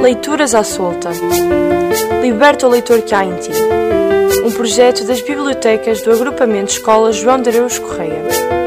Leituras à solta. Liberta o leitor que há em ti. Um projeto das bibliotecas do Agrupamento Escola João de Araújo Correia.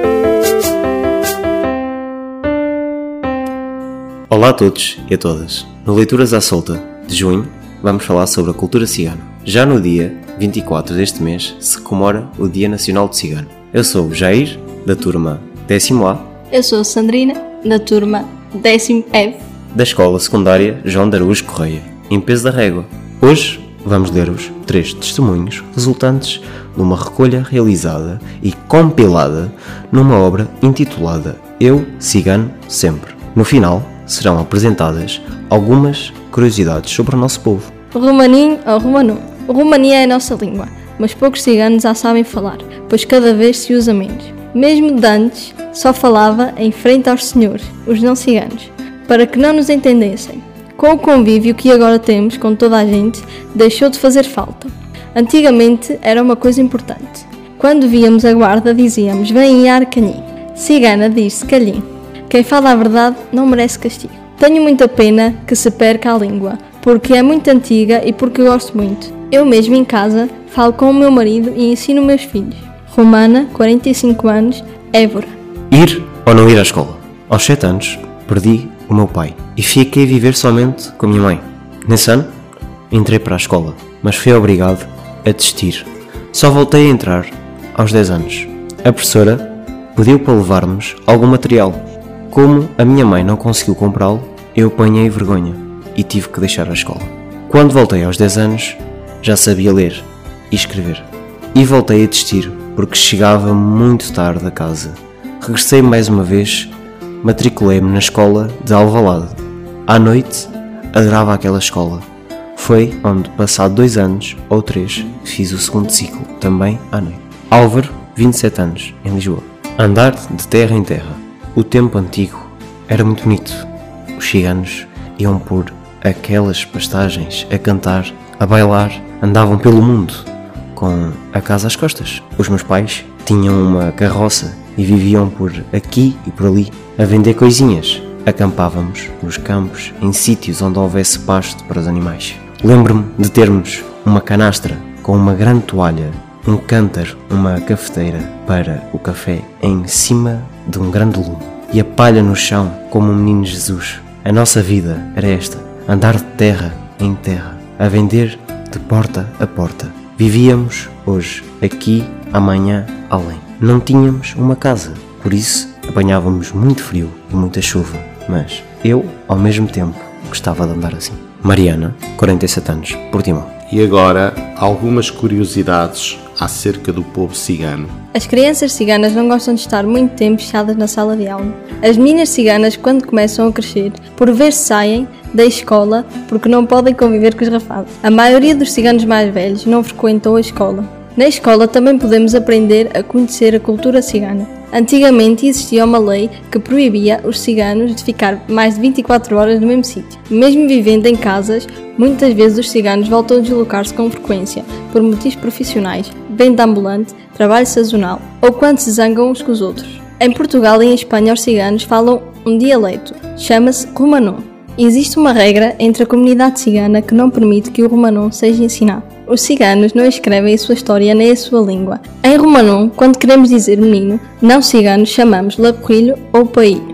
Olá a todos e a todas. No Leituras à solta de junho vamos falar sobre a cultura cigana. Já no dia 24 deste mês se comemora o Dia Nacional do Cigano. Eu sou o Jair, da turma 10º A. Eu sou a Sandrina, da turma 10º F. Da Escola Secundária João de Araújo Correia, em Peso da Régua. Hoje vamos ler-vos 3 testemunhos resultantes de uma recolha realizada e compilada numa obra intitulada Eu, Cigano, Sempre. No final serão apresentadas algumas curiosidades sobre o nosso povo. Romaninho ou Romanum. O Romania é a nossa língua, mas poucos ciganos a sabem falar, pois cada vez se usa menos. Mesmo de antes, só falava em frente aos senhores, os não ciganos, para que não nos entendessem. Com o convívio que agora temos com toda a gente, deixou de fazer falta. Antigamente era uma coisa importante. Quando víamos a guarda dizíamos vem ar canhim. Cigana diz-se calhim. Quem fala a verdade não merece castigo. Tenho muita pena que se perca a língua, porque é muito antiga e porque gosto muito. Eu mesmo em casa falo com o meu marido e ensino meus filhos. Romana, 45 anos, Évora. Ir ou não ir à escola? Aos 7 anos perdi o meu pai e fiquei a viver somente com a minha mãe. Nesse ano entrei para a escola, mas fui obrigado a desistir. Só voltei a entrar aos 10 anos. A professora pediu para levarmos algum material. Como a minha mãe não conseguiu comprá-lo, eu apanhei vergonha e tive que deixar a escola. Quando voltei aos 10 anos, já sabia ler e escrever. E voltei a desistir porque chegava muito tarde a casa. Regressei mais uma vez, matriculei-me na escola de Alvalade. À noite, adorava aquela escola. Foi onde, passado 2 anos ou 3, fiz o segundo ciclo, também à noite. Álvaro, 27 anos, em Lisboa. Andar de terra em terra. O tempo antigo era muito bonito. Os ciganos iam por aquelas pastagens a cantar, a bailar, andavam pelo mundo com a casa às costas. Os meus pais tinham uma carroça e viviam por aqui e por ali a vender coisinhas. Acampávamos nos campos, em sítios onde houvesse pasto para os animais. Lembro-me de termos uma canastra com uma grande toalha, um cântaro, uma cafeteira para o café em cima de um grande lume e a palha no chão como um menino Jesus. A nossa vida era esta, andar de terra em terra, a vender de porta a porta. Vivíamos hoje, aqui, amanhã, além. Não tínhamos uma casa, por isso apanhávamos muito frio e muita chuva, mas eu, ao mesmo tempo, gostava de andar assim. Mariana, 47 anos, Portimão. E agora, algumas curiosidades acerca do povo cigano. As crianças ciganas não gostam de estar muito tempo fechadas na sala de aula. As meninas ciganas, quando começam a crescer, por vezes saem da escola porque não podem conviver com os rapazes. A maioria dos ciganos mais velhos não frequentou a escola. Na escola também podemos aprender a conhecer a cultura cigana. Antigamente existia uma lei que proibia os ciganos de ficar mais de 24 horas no mesmo sítio. Mesmo vivendo em casas, muitas vezes os ciganos voltam a deslocar-se com frequência por motivos profissionais, venda ambulante, trabalho sazonal ou quando se zangam uns com os outros. Em Portugal e em Espanha os ciganos falam um dialeto, chama-se romanum. Existe uma regra entre a comunidade cigana que não permite que o romanum seja ensinado. Os ciganos não escrevem a sua história nem a sua língua. Em romanum, quando queremos dizer menino, não ciganos chamamos lacoilho ou pailho.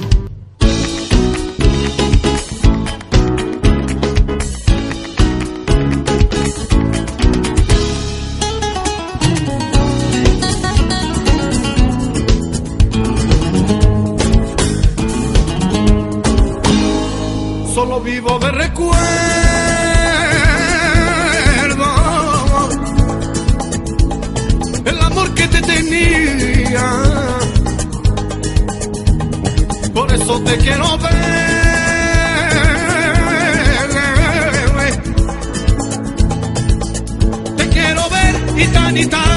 Solo vivo de recuerdo el amor que te tenía, por eso te quiero ver, gitanita,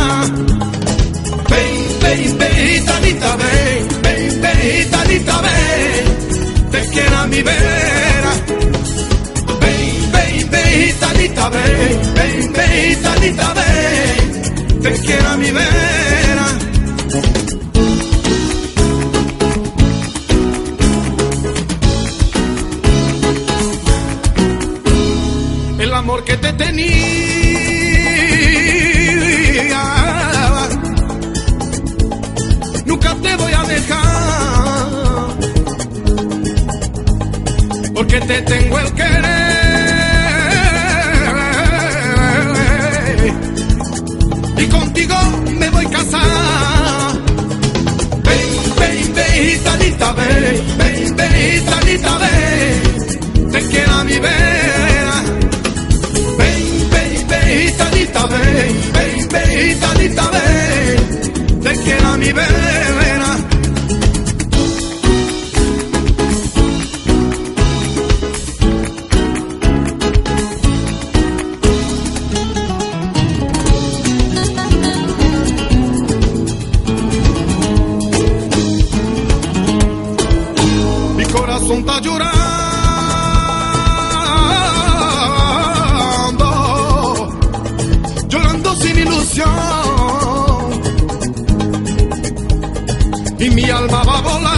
ven, gitanita, ven, gitanita, ven, te quiero a mi vera, ven, gitanita, ven, gitanita, ven, te quiero a mi vera. porque te tenía. Nunca te voy a dejar, porque te tengo el querer. Y contigo me voy a casar. Ven, ven, ven, gitanita, ven, ven, ven, gitanita, ven, te quiero a mi vera. Ven, ven, ven, gitanita, ven, ven, ven, gitanita, ven, te quiero a mi vera. Está llorando, llorando sin ilusión, y mi alma va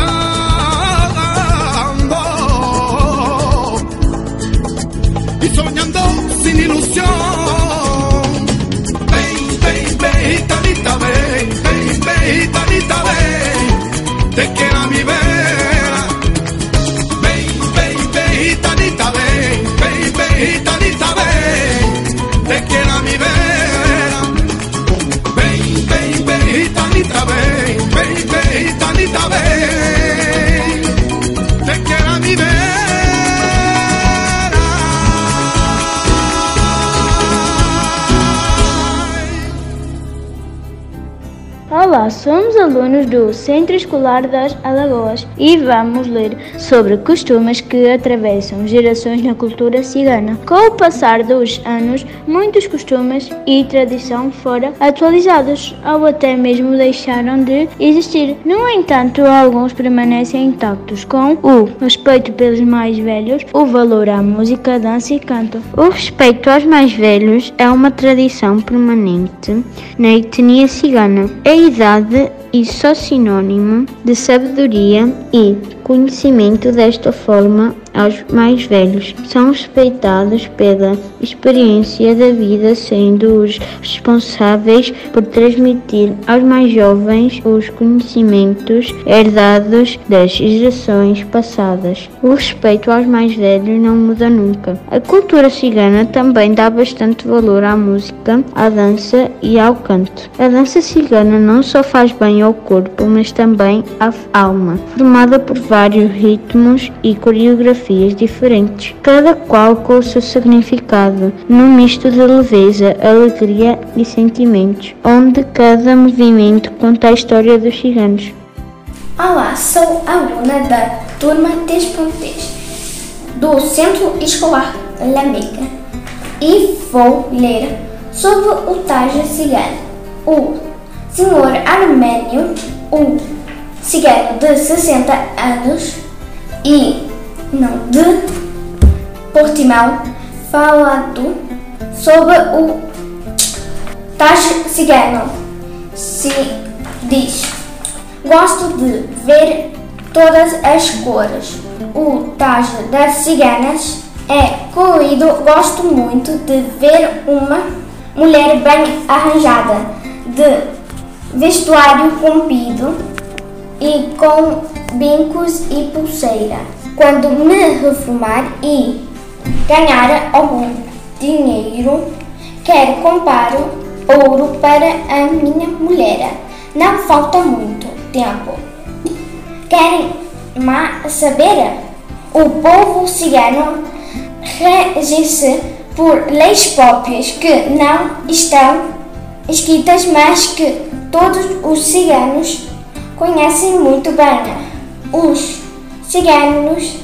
volando y soñando sin ilusión. Ven, ven, ven, gitanita, ven, ven, ven, gitanita, ven, te quiero a mi vera. Gitanita, ven, ven, ven, gitanita, ven, te quiero a mi vera. Ven, ven, ven, gitanita, ven, ven, ven, gitanita, ven, te quiero a mi vera. Olá, somos alunos do Centro Escolar das Alagoas e vamos ler sobre costumes que atravessam gerações na cultura cigana. Com o passar dos anos, muitos costumes e tradição foram atualizados ou até mesmo deixaram de existir. No entanto, alguns permanecem intactos, com o respeito pelos mais velhos, o valor à música, dança e canto. O respeito aos mais velhos é uma tradição permanente na etnia cigana. A idade e só sinônimo de sabedoria e conhecimento. Desta forma, aos mais velhos são respeitados pela experiência da vida, sendo os responsáveis por transmitir aos mais jovens os conhecimentos herdados das gerações passadas. O respeito aos mais velhos não muda nunca. A cultura cigana também dá bastante valor à música, à dança e ao canto. A dança cigana não só faz bem ao corpo, mas também à alma, formada por vários ritmos e coreografias diferentes, cada qual com o seu significado, num misto de leveza, alegria e sentimentos, onde cada movimento conta a história dos ciganos. Olá, sou aluna da turma 3.3 do Centro Escolar Lamega e vou ler sobre o Taja cigano. O senhor Armênio, um cigano de 60 anos e não de Portimão, falando sobre o Taja cigano. Se diz: gosto de ver todas as cores. O Taja das ciganas é colorido. Gosto muito de ver uma mulher bem arranjada, de vestuário comprido e com brincos e pulseira. Quando me reformar e ganhar algum dinheiro, quero comprar ouro para a minha mulher. Não falta muito tempo. Querem mais saber? O povo cigano rege-se por leis próprias que não estão escritas, mas que todos os ciganos conhecem muito bem. Os ciganos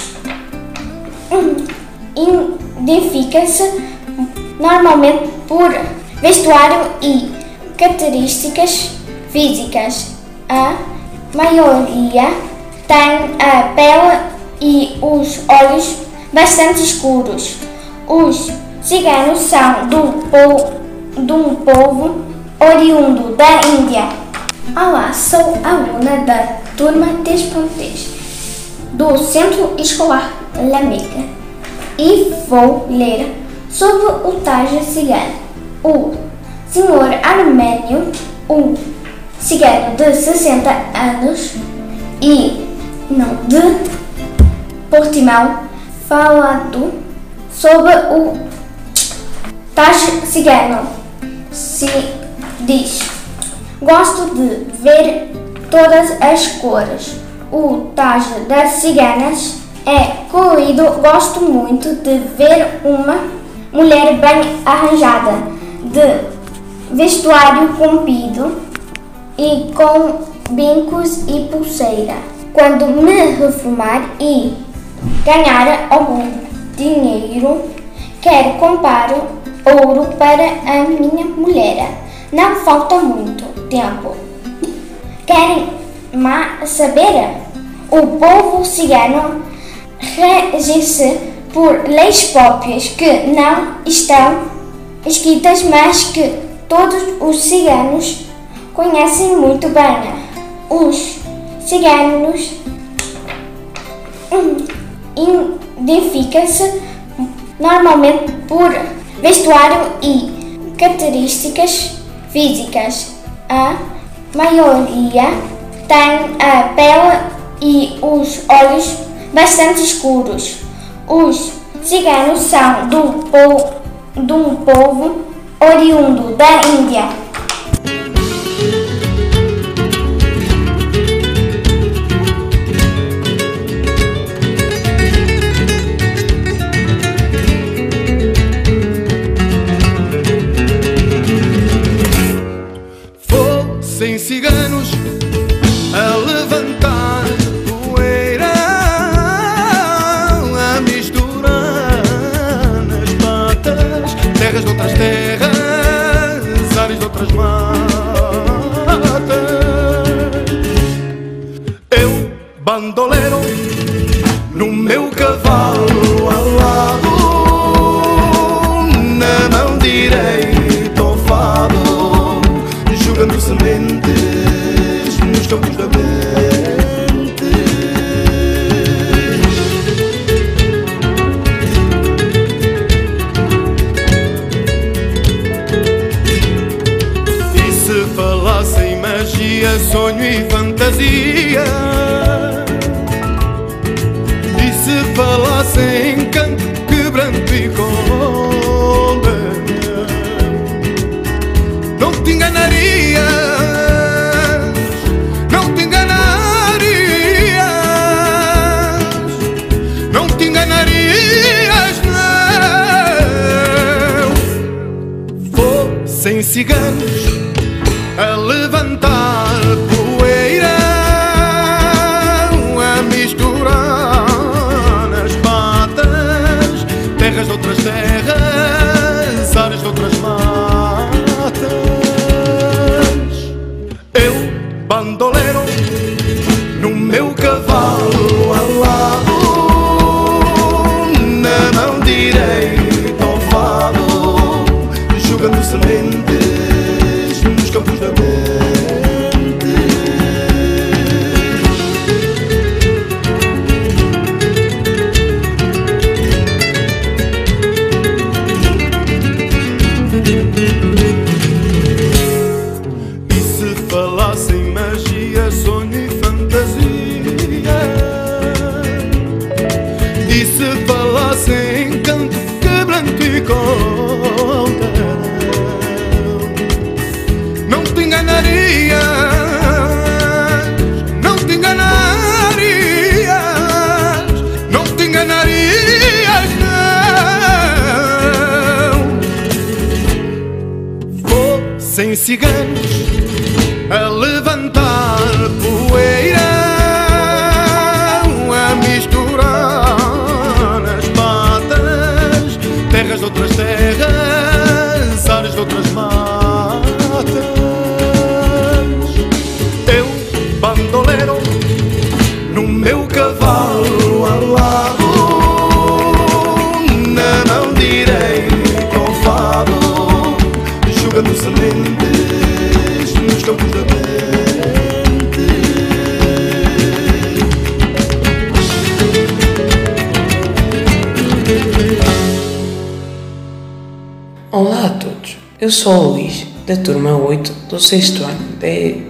identificam-se normalmente por vestuário e características físicas. A maioria tem a pele e os olhos bastante escuros. Os ciganos são de um povo oriundo da Índia. Olá, sou aluna da turma 3.3 do Centro Escolar Lamega e vou ler sob o traje cigano. O Sr. Arménio, um cigano de 60 anos e não de Portimão, falado sobre o traje cigano, se diz: gosto de ver todas as cores. O traje das ciganas é colorido. Gosto muito de ver uma mulher bem arranjada, de vestuário comprido e com brincos e pulseira. Quando me reformar e ganhar algum dinheiro, quero comprar ouro para a minha mulher. Não falta muito tempo. Querem mais saber? O povo cigano rege-se por leis próprias que não estão escritas, mas que todos os ciganos conhecem muito bem. Os ciganos identificam-se normalmente por vestuário e características físicas. A maioria tem a pele e os olhos bastante escuros. Os ciganos são de um povo oriundo da Índia. Fossem ciganos a levantar poeira, a misturar nas patas terras de outras terras, ares de outras matas. Eu, bandoleiro, no meu cavalo alado, na mão direita ao fado, jogando sementes nos campos da mente. E se falassem magia, sonho e fantasia, e se falassem canto, quebranto e conda, não te enganarias, não te enganarias, não te enganarias, não. Fossem ciganos a levantar poeira, a misturar nas patas terras de outras terras, ares de outras matas. Eu, bandoleiro, no meu cavalo alado, na mão direita ao fado, jogando sementes nos campos da mente. E se falassem magia, sonho e fantasia, e se falassem canto, quebranto e conta, não te enganarias, não te enganarias, não te enganarias, não. Fossem ciganos a levantar poeira, a misturar nas patas terras de outras terras, ares de outras matas. Eu, bandoleiro, no meu cavalo alado, na mão direita ao fado, jogando sementes Olá a todos, eu sou o Luís, da turma 8 do 6º ano da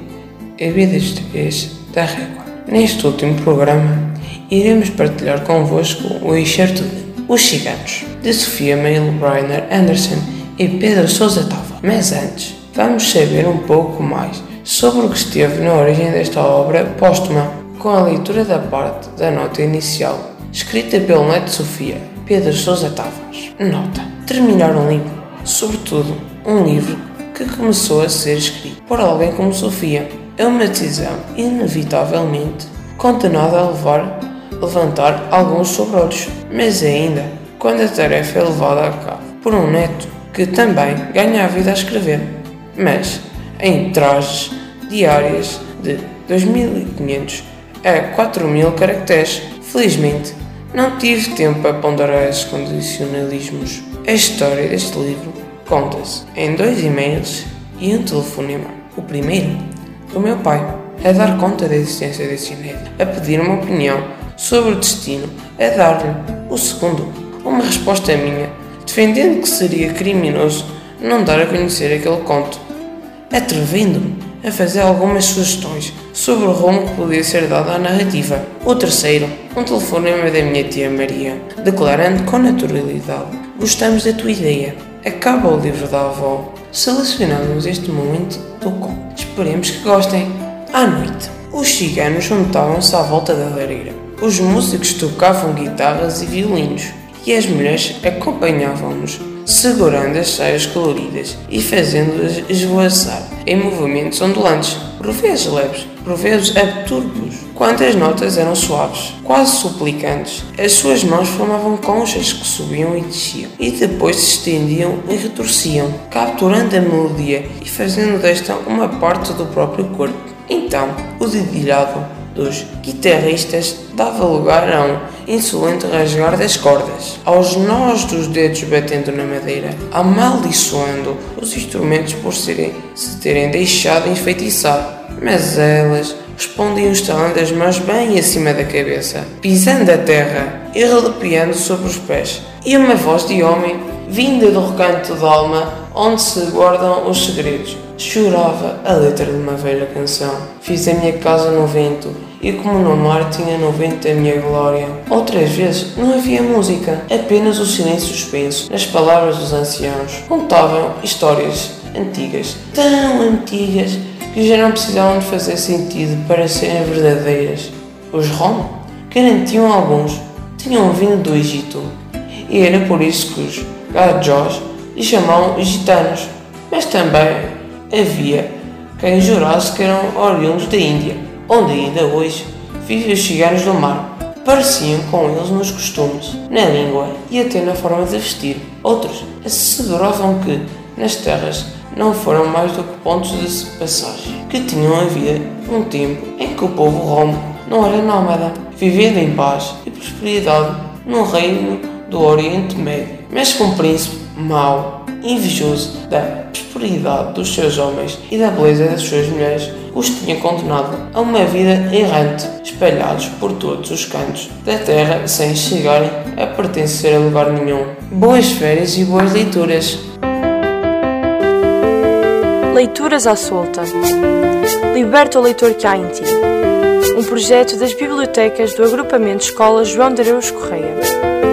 EB3 da Régua. Neste último programa, iremos partilhar convosco o excerto de Os Ciganos, de Sofia Mayle-Briner Anderson e Pedro Sousa Tava. Mas antes, vamos saber um pouco mais sobre o que esteve na origem desta obra póstuma, com a leitura da parte da nota inicial, escrita pelo neto de Sofia, Pedro Sousa Tavares. Nota: terminar um livro, sobretudo um livro que começou a ser escrito por alguém como Sofia, é uma decisão inevitavelmente condenada a levantar alguns sobrolhos, mas ainda quando a tarefa é levada a cabo por um neto que também ganha a vida a escrever, mas em trajes diárias de 2.500 a 4.000 caracteres. Felizmente, não tive tempo para ponderar esses condicionalismos. A história deste livro conta-se em 2 e-mails e um telefonema. O primeiro, do meu pai, a dar conta da existência desse inédito, a pedir uma opinião sobre o destino, a dar-lhe. O segundo, uma resposta minha, defendendo que seria criminoso não dar a conhecer aquele conto, atrevendo-me a fazer algumas sugestões sobre o rumo que podia ser dado à narrativa. O terceiro, um telefonema da minha tia Maria, declarando com naturalidade: gostamos da tua ideia. Acaba o livro da avó. Selecionamos este momento do conto. Esperemos que gostem. À noite, os ciganos juntavam-se à volta da lareira. Os músicos tocavam guitarras e violinos, e as mulheres acompanhavam-nos, segurando as saias coloridas e fazendo-as esvoaçar em movimentos ondulantes, por vezes leves, por vezes abtúrbios. Quando as notas eram suaves, quase suplicantes, as suas mãos formavam conchas que subiam e desciam, e depois se estendiam e retorciam, capturando a melodia e fazendo desta uma parte do próprio corpo. Então, o dedilhado dos guitarristas dava lugar a um insolente rasgar das cordas, aos nós dos dedos batendo na madeira, amaldiçoando os instrumentos por se terem deixado enfeitiçar. Mas elas respondiam estalando as mãos bem acima da cabeça, pisando a terra e relupiando sobre os pés. E uma voz de homem, vinda do recanto da alma, onde se guardam os segredos, chorava a letra de uma velha canção. Fiz a minha casa no vento, e como no mar tinha no vento a minha glória. Outras vezes não havia música, apenas o silêncio suspenso nas palavras dos anciãos. Contavam histórias antigas, tão antigas, que já não precisavam de fazer sentido para serem verdadeiras. Os Rom, garantiam alguns, tinham vindo do Egito, e era por isso que os Gajós lhes chamavam gitanos, mas também havia quem jurasse que eram oriundos da Índia, onde ainda hoje vivem os ciganos do mar. Pareciam com eles nos costumes, na língua e até na forma de vestir. Outros asseguravam que, nas terras, não foram mais do que pontos de passagem, que tinham havido um tempo em que o povo romo não era nómada, vivendo em paz e prosperidade no reino do Oriente Médio, mas com um príncipe mau, invejoso da prosperidade dos seus homens e da beleza das suas mulheres, os tinha condenado a uma vida errante, espalhados por todos os cantos da terra sem chegarem a pertencer a lugar nenhum. Boas férias e boas leituras! Leituras à solta. Liberta o leitor que há em ti. Um projeto das bibliotecas do Agrupamento Escola João de Araújo Correia.